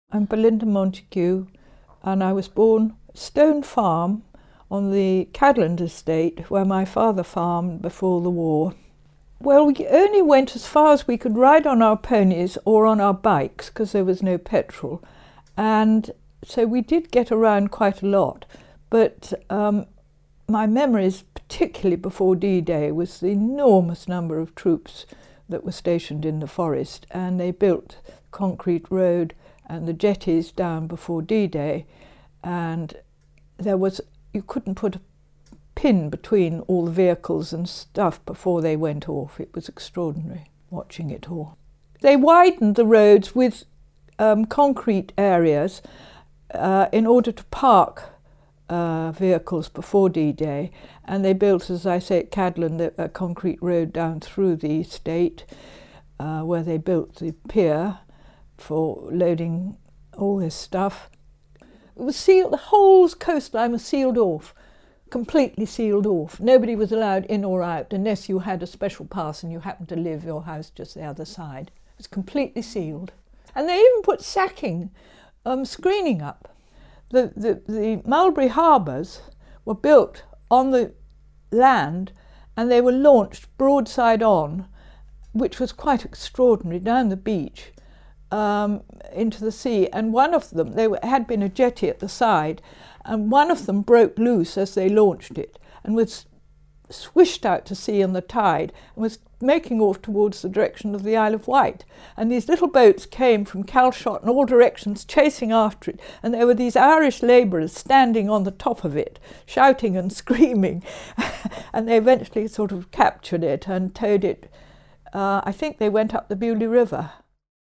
I'm Belinda Montague, and I was born at Stone Farm on the Cadland estate where my father farmed before the war. Well, we only went as far as we could ride on our ponies or on our bikes because there was no petrol, and so we did get around quite a lot. But my memories, particularly before D-Day, was the enormous number of troops that were stationed in the forest, and they built concrete road and the jetties down before D-Day, and you couldn't put a pin between all the vehicles and stuff before they went off. It was extraordinary watching it all. They widened the roads with concrete areas in order to park vehicles before D-Day, and they built, as I say, at Cadland, a concrete road down through the estate where they built the pier for loading all this stuff. It was sealed, the whole coastline was sealed off, completely sealed off. Nobody was allowed in or out unless you had a special pass and you happened to live your house just the other side. It was completely sealed. And they even put sacking screening up. The Mulberry harbours were built on the land and they were launched broadside on, which was quite extraordinary, down the beach into the sea. And one of them, had been a jetty at the side, and one of them broke loose as they launched it and was swished out to sea in the tide and was making off towards the direction of the Isle of Wight. And these little boats came from Calshot in all directions chasing after it, and there were these Irish labourers standing on the top of it shouting and screaming and they eventually sort of captured it and towed it. I think they went up the Beaulieu River.